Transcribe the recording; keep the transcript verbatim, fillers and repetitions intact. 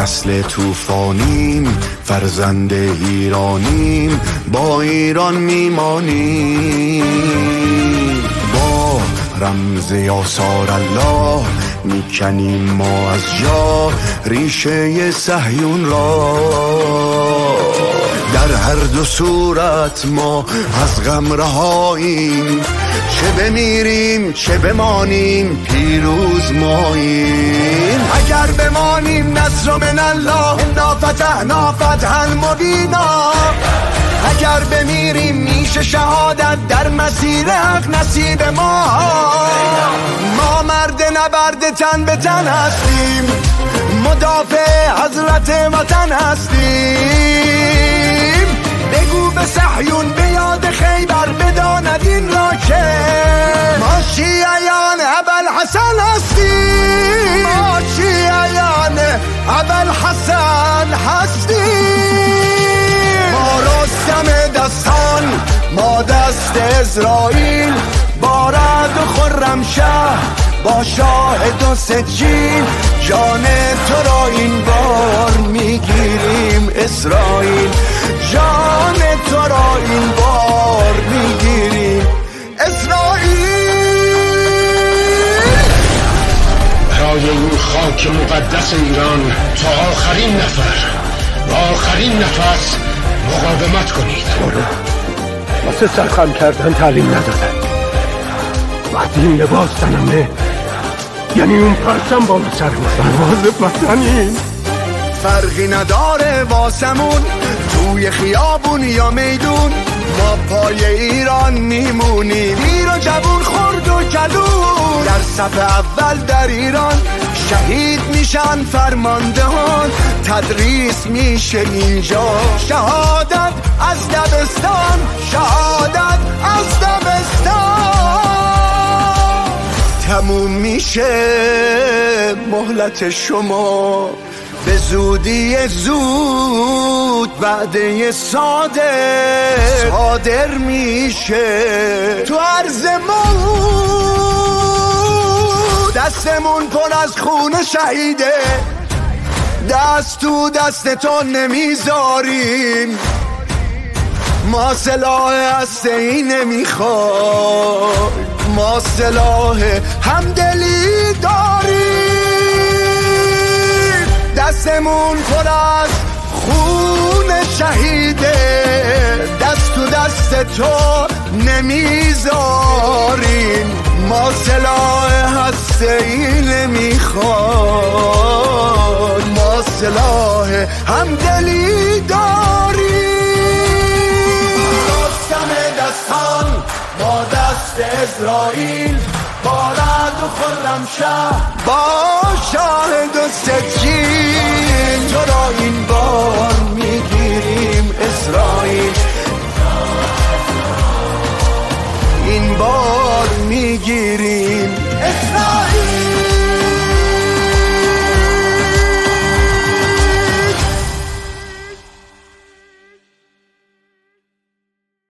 نسل طوفانیم، فرزند ایرانیم، با ایران میمانیم. با رمز یاسار الله میکنیم ما از جا ریشه صهیون را. در هر دو صورت ما از غم رهاییم، چه بمیریم چه بمانیم پیروز ماییم. اگر بمانیم نصر من الله انا فتحنا فتحا مبینا، اگر بمیریم میشه شهادت در مسیر حق نصیب ما. ما مرد نبرد تن به تن هستیم، مدافع حضرت وطن هستیم. بگو به صهیون به یاد خیبر بداند این را که ما شیعیان ابوالحسن هستیم، ما شیعیان ابوالحسن هستیم. ما رستم دستان، ما دست اسرائیل، با رعد و خرمشهر، با شاهد و سجین، جان تو را این بار میگیریم اسرائیل، جان تو را این بار میگیریم اسرائیل. برای این خاک مقدس ایران تا آخرین نفر و آخرین نفس مقاومت کنید. واسه سرخم کردن تعلیم ندادن. وقتی این لباس تنمه یعنی اون پرچم بالا سر پرواز وطنی. فرقی نداره واسمون توی خیابون یا میدون، ما پای ایران میمونیم. پیر و جوون خرد و کلون در صف اول در ایران شهید میشن فرماندهان، تدریس میشه اینجا شهادت از دبستان، شهادت از دبستان. تموم میشه مهلت شما به زودی زود، بعد صادر صادر میشه تو عرض موت. دستمون پر از خون شهیده، دست تو دستتون نمیذاریم. ما سلاح هسته‌ای نمیخواد، ما سلاح همدلی داریم. دستمون پر از خون شهیده، دست تو دست تو نمیذاریم. ما سلاح هسته‌ای نمیخواد، ما سلاح همدلی داریم. رستم دستان، ما دست اسرائیل، با رعد و خرمشهر، با شاهد و سجین، تو را این بار